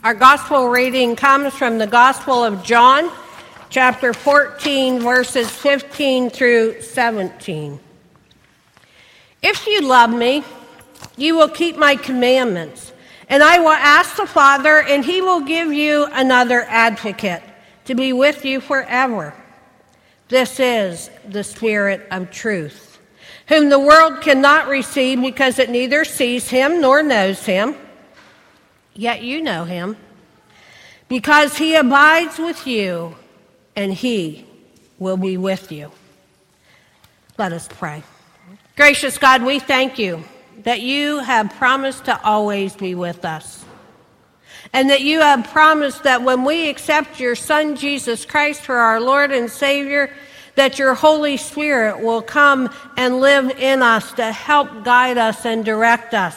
Our gospel reading comes from the Gospel of John, chapter 14, verses 15 through 17. If you love me, you will keep my commandments, and I will ask the Father, and he will give you another advocate to be with you forever. This is the Spirit of truth, whom the world cannot receive because it neither sees him nor knows him. Yet you know him, because he abides with you, and he will be with you. Let us pray. Gracious God, we thank you that you have promised to always be with us, and that you have promised that when we accept your Son, Jesus Christ, for our Lord and Savior, that your Holy Spirit will come and live in us to help guide us and direct us.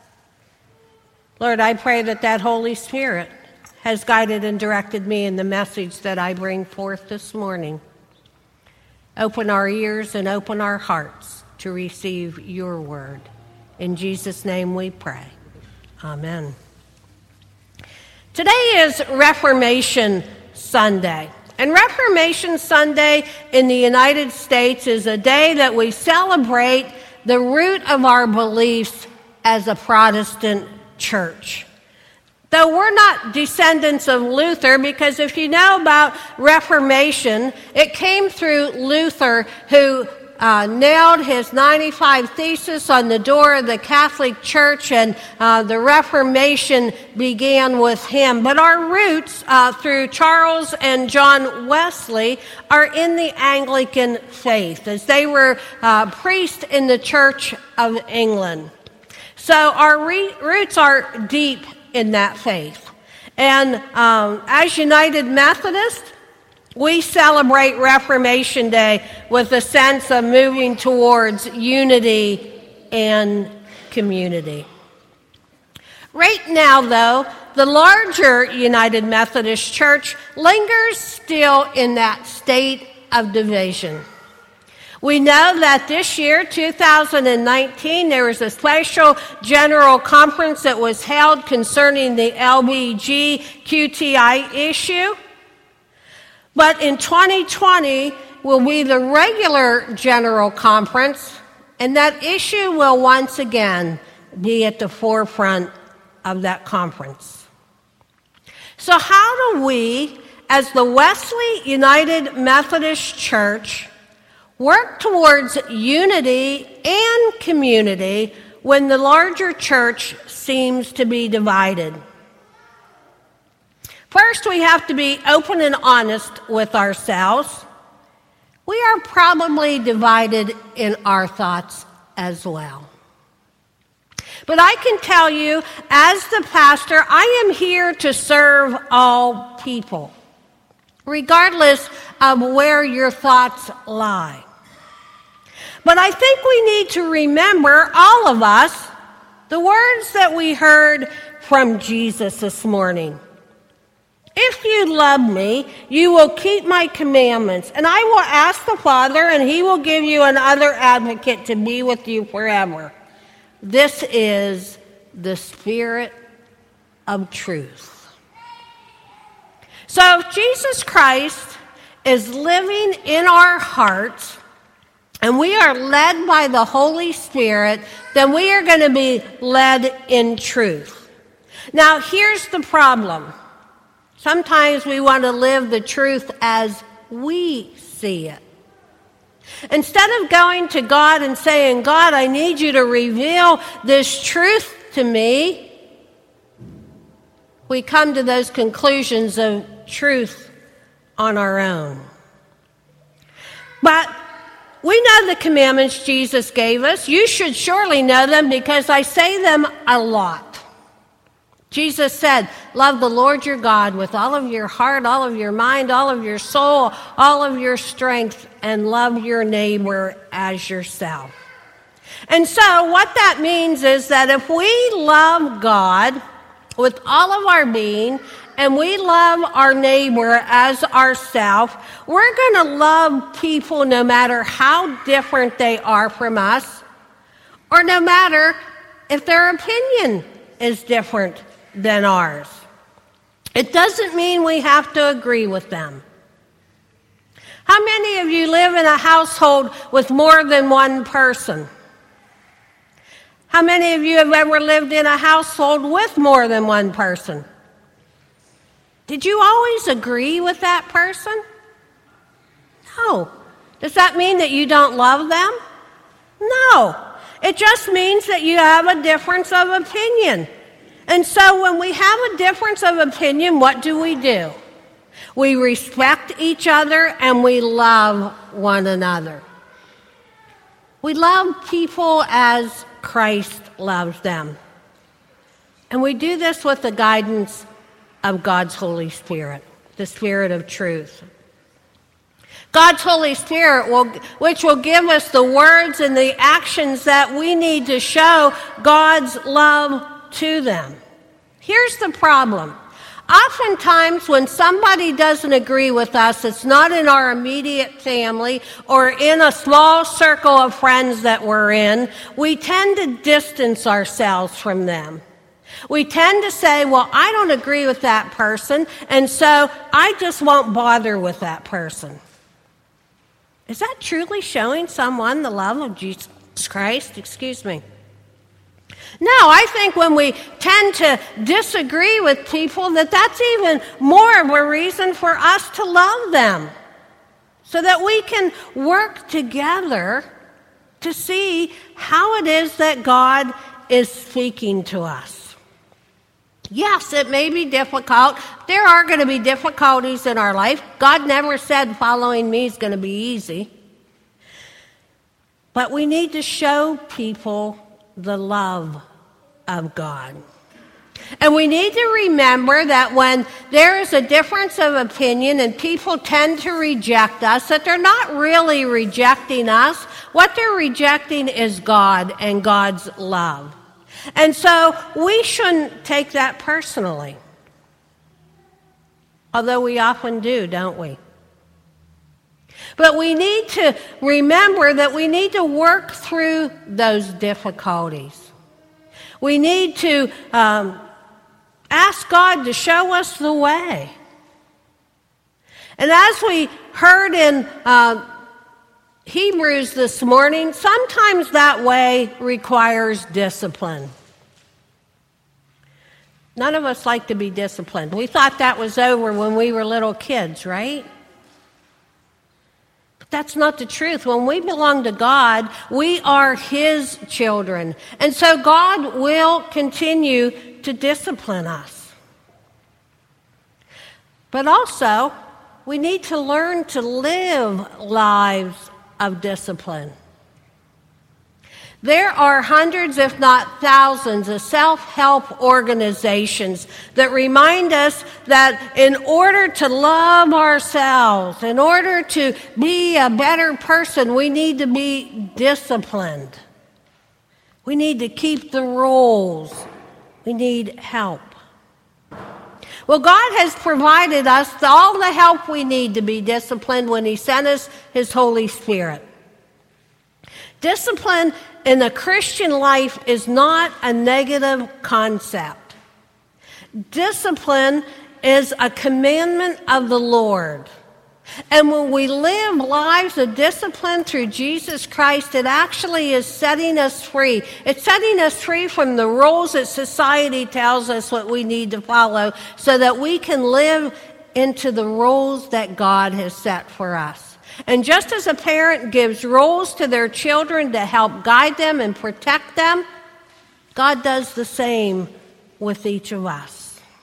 Lord, I pray that that Holy Spirit has guided and directed me in the message that I bring forth this morning. Open our ears and open our hearts to receive your word. In Jesus' name we pray. Amen. Today is Reformation Sunday. And Reformation Sunday in the United States is a day that we celebrate the root of our beliefs as a Protestant church. Though we're not descendants of Luther, because if you know about Reformation, it came through Luther, who nailed his 95 Theses on the door of the Catholic Church, and the Reformation began with him. But our roots through Charles and John Wesley are in the Anglican faith, as they were priests in the Church of England. So our roots are deep in that faith. And as United Methodists, we celebrate Reformation Day with a sense of moving towards unity and community. Right now, though, the larger United Methodist Church lingers still in that state of division. We know that this year, 2019, there was a special general conference that was held concerning the LGBTQI issue. But in 2020 will be the regular general conference, and that issue will once again be at the forefront of that conference. So how do we, as the Wesley United Methodist Church, work towards unity and community when the larger church seems to be divided? First, we have to be open and honest with ourselves. We are probably divided in our thoughts as well. But I can tell you, as the pastor, I am here to serve all people, regardless of where your thoughts lie. But I think we need to remember, all of us, the words that we heard from Jesus this morning. If you love me, you will keep my commandments, and I will ask the Father, and he will give you another advocate to be with you forever. This is the Spirit of truth. So if Jesus Christ is living in our hearts, and we are led by the Holy Spirit, then we are going to be led in truth. Now, here's the problem. Sometimes we want to live the truth as we see it. Instead of going to God and saying, God, I need you to reveal this truth to me, we come to those conclusions of truth on our own. But we know the commandments Jesus gave us. You should surely know them because I say them a lot. Jesus said, love the Lord your God with all of your heart, all of your mind, all of your soul, all of your strength, and love your neighbor as yourself. And so what that means is that if we love God with all of our being, and we love our neighbor as ourselves, we're going to love people no matter how different they are from us, or no matter if their opinion is different than ours. It doesn't mean we have to agree with them. How many of you live in a household with more than one person? How many of you have ever lived in a household with more than one person? Did you always agree with that person? No. Does that mean that you don't love them? No. It just means that you have a difference of opinion. And so when we have a difference of opinion, what do? We respect each other and we love one another. We love people as Christ loves them. And we do this with the guidance of God's Holy Spirit, the Spirit of truth. God's Holy Spirit, which will give us the words and the actions that we need to show God's love to them. Here's the problem. Oftentimes when somebody doesn't agree with us, it's not in our immediate family or in a small circle of friends that we're in, we tend to distance ourselves from them. We tend to say, well, I don't agree with that person, and so I just won't bother with that person. Is that truly showing someone the love of Jesus Christ? Excuse me. No, I think when we tend to disagree with people, that's even more of a reason for us to love them, so that we can work together to see how it is that God is speaking to us. Yes, it may be difficult. There are going to be difficulties in our life. God never said following me is going to be easy. But we need to show people the love of God. And we need to remember that when there is a difference of opinion and people tend to reject us, that they're not really rejecting us. What they're rejecting is God and God's love. And so we shouldn't take that personally. Although we often do, don't we? But we need to remember that we need to work through those difficulties. We need to ask God to show us the way. And as we heard in Hebrews this morning, sometimes that way requires discipline. None of us like to be disciplined. We thought that was over when we were little kids, right? But that's not the truth. When we belong to God, we are His children. And so God will continue to discipline us. But also, we need to learn to live lives of discipline. There are hundreds, if not thousands, of self-help organizations that remind us that in order to love ourselves, in order to be a better person, we need to be disciplined. We need to keep the rules. We need help. Well, God has provided us all the help we need to be disciplined when He sent us His Holy Spirit. Discipline in the Christian life is not a negative concept. Discipline is a commandment of the Lord. And when we live lives of discipline through Jesus Christ, it actually is setting us free. It's setting us free from the rules that society tells us what we need to follow so that we can live into the rules that God has set for us. And just as a parent gives rules to their children to help guide them and protect them, God does the same with each of us.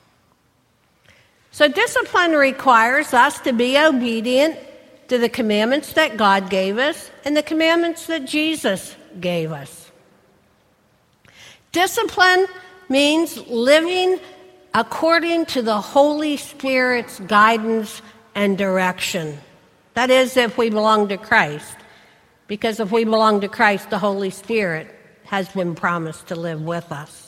So discipline requires us to be obedient to the commandments that God gave us and the commandments that Jesus gave us. Discipline means living according to the Holy Spirit's guidance and direction. That is, if we belong to Christ. Because if we belong to Christ, the Holy Spirit has been promised to live with us.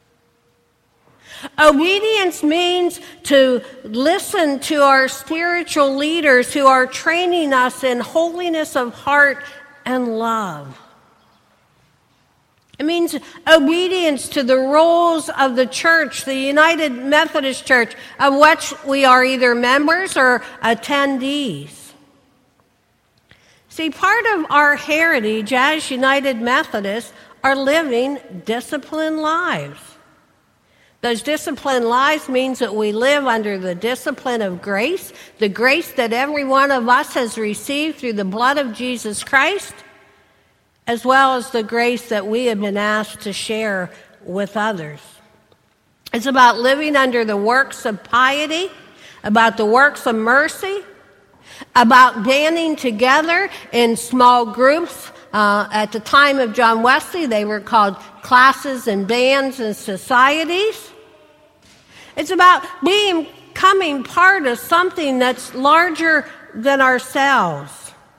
Obedience means to listen to our spiritual leaders who are training us in holiness of heart and love. It means obedience to the rules of the church, the United Methodist Church, of which we are either members or attendees. See, part of our heritage as United Methodists are living disciplined lives. Those disciplined lives means that we live under the discipline of grace, the grace that every one of us has received through the blood of Jesus Christ, as well as the grace that we have been asked to share with others. It's about living under the works of piety, about the works of mercy, about banding together in small groups. At the time of John Wesley, they were called classes and bands and societies. It's about becoming part of something that's larger than ourselves.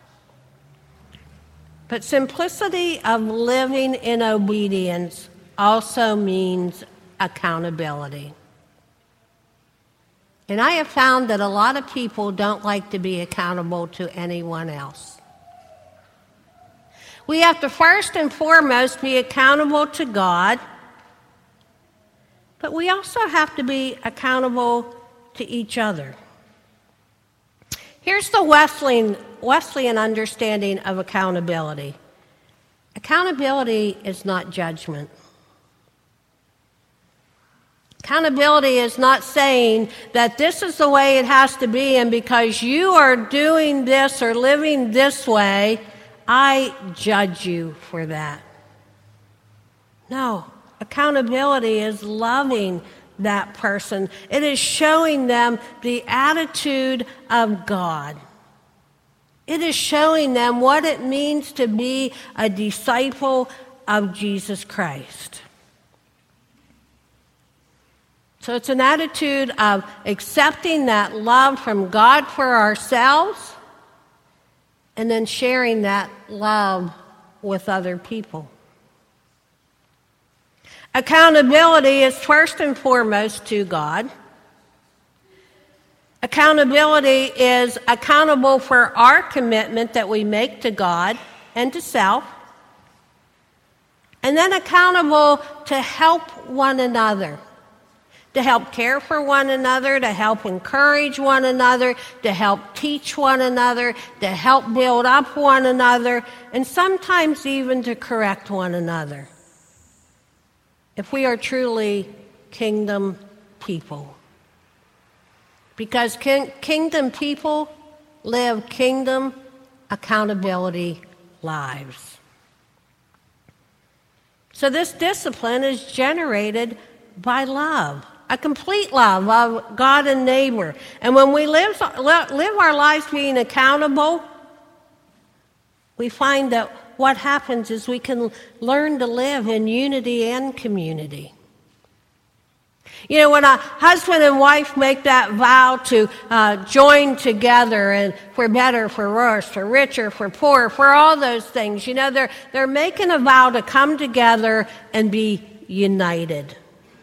But simplicity of living in obedience also means accountability. And I have found that a lot of people don't like to be accountable to anyone else. We have to first and foremost be accountable to God, but we also have to be accountable to each other. Here's the Wesleyan understanding of accountability. Accountability is not judgment. Accountability is not saying that this is the way it has to be, and because you are doing this or living this way, I judge you for that. No, accountability is loving that person. It is showing them the attitude of God. It is showing them what it means to be a disciple of Jesus Christ. So it's an attitude of accepting that love from God for ourselves and then sharing that love with other people. Accountability is first and foremost to God. Accountability is accountable for our commitment that we make to God and to self. And then accountable to help one another, to help care for one another, to help encourage one another, to help teach one another, to help build up one another, and sometimes even to correct one another. If we are truly kingdom people. Because kingdom people live kingdom accountability lives. So this discipline is generated by love, a complete love of God and neighbor. And when we live our lives being accountable, we find that what happens is we can learn to live in unity and community. You know, when a husband and wife make that vow to join together, and for better, for worse, for richer, for poorer, for all those things, you know, they're making a vow to come together and be united.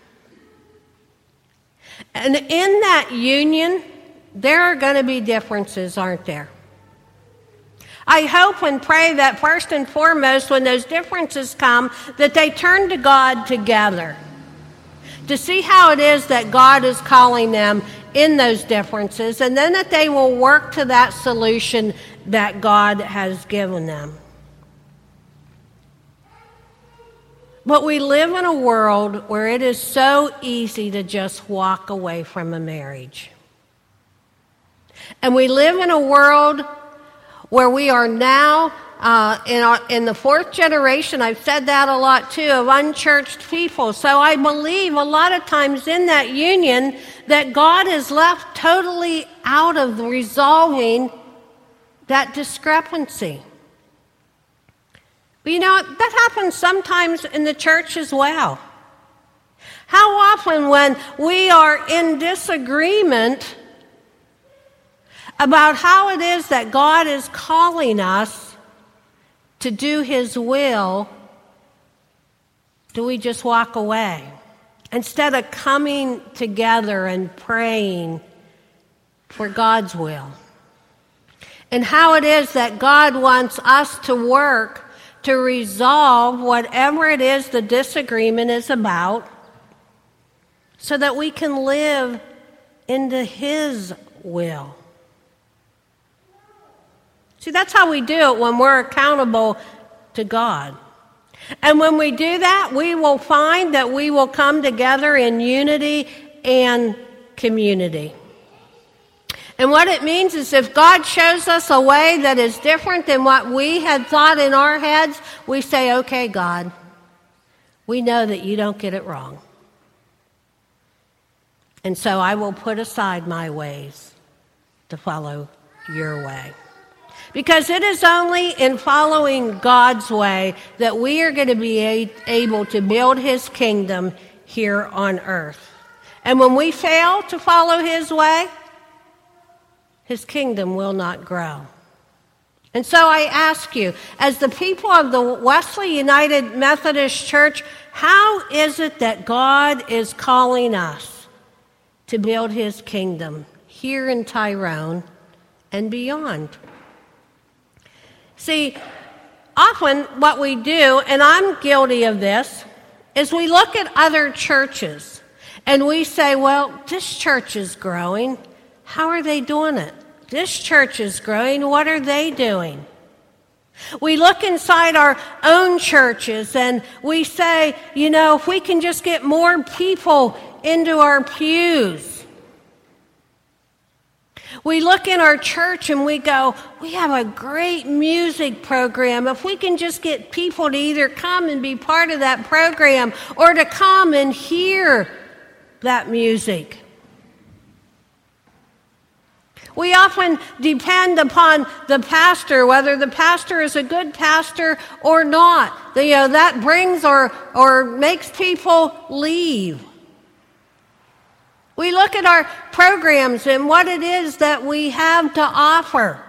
And in that union, there are going to be differences, aren't there? I hope and pray that first and foremost, when those differences come, that they turn to God together to see how it is that God is calling them in those differences, and then that they will work to that solution that God has given them. But we live in a world where it is so easy to just walk away from a marriage. And we live in a world where we are now in the fourth generation, I've said that a lot too, of unchurched people. So I believe a lot of times in that union that God is left totally out of resolving that discrepancy. But you know, that happens sometimes in the church as well. How often when we are in disagreement about how it is that God is calling us to do His will, do we just walk away instead of coming together and praying for God's will? And how it is that God wants us to work to resolve whatever it is the disagreement is about so that we can live into His will. See, that's how we do it when we're accountable to God. And when we do that, we will find that we will come together in unity and community. And what it means is if God shows us a way that is different than what we had thought in our heads, we say, okay, God, we know that you don't get it wrong. And so I will put aside my ways to follow your way. Because it is only in following God's way that we are going to be able to build His kingdom here on earth. And when we fail to follow His way, His kingdom will not grow. And so I ask you, as the people of the Wesley United Methodist Church, how is it that God is calling us to build His kingdom here in Tyrone and beyond? See, often what we do, and I'm guilty of this, is we look at other churches and we say, well, this church is growing. How are they doing it? This church is growing. What are they doing? We look inside our own churches and we say, if we can just get more people into our pews. We look in our church and we go, we have a great music program. If we can just get people to either come and be part of that program or to come and hear that music. We often depend upon the pastor, whether the pastor is a good pastor or not. That brings or makes people leave. We look at our programs and what it is that we have to offer.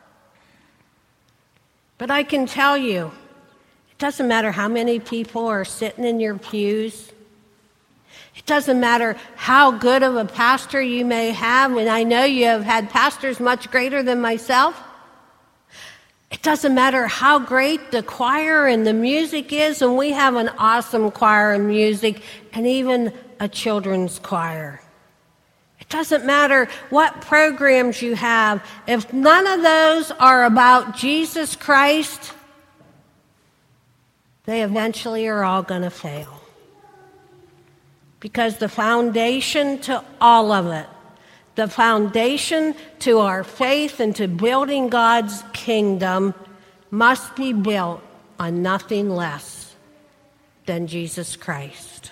But I can tell you, it doesn't matter how many people are sitting in your pews. It doesn't matter how good of a pastor you may have, and I know you have had pastors much greater than myself. It doesn't matter how great the choir and the music is, and we have an awesome choir and music, and even a children's choir. It doesn't matter what programs you have. If none of those are about Jesus Christ, they eventually are all going to fail. Because the foundation to all of it, the foundation to our faith and to building God's kingdom must be built on nothing less than Jesus Christ.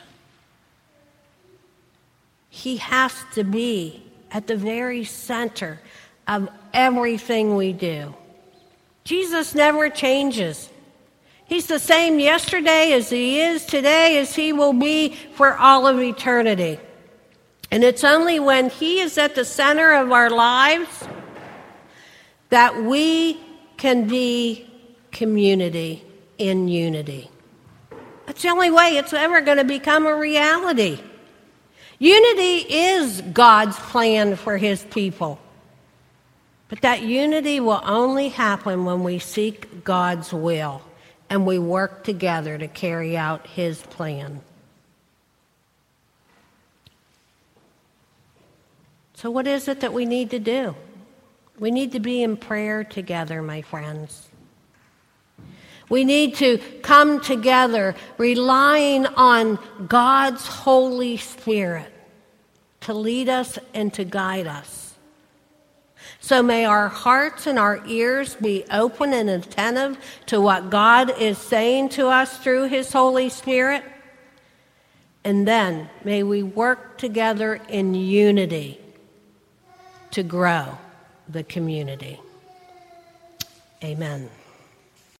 He has to be at the very center of everything we do. Jesus never changes. He's the same yesterday as He is today as He will be for all of eternity. And it's only when He is at the center of our lives that we can be community in unity. That's the only way it's ever going to become a reality. Unity is God's plan for His people. But that unity will only happen when we seek God's will and we work together to carry out His plan. So what is it that we need to do? We need to be in prayer together, my friends. We need to come together relying on God's Holy Spirit to lead us and to guide us. So may our hearts and our ears be open and attentive to what God is saying to us through His Holy Spirit. And then may we work together in unity to grow the community. Amen.